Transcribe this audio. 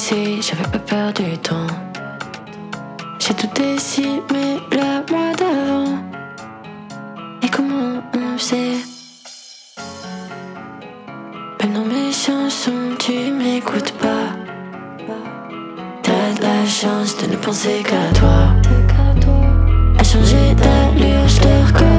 si j'avais pas perdu du temps. J'ai tout décimé le mois d'avant. Et comment on faisait? Même dans mes chansons, tu m'écoutes pas. T'as de la chance de ne penser qu'à toi. À changer d'allure, je te reconnais.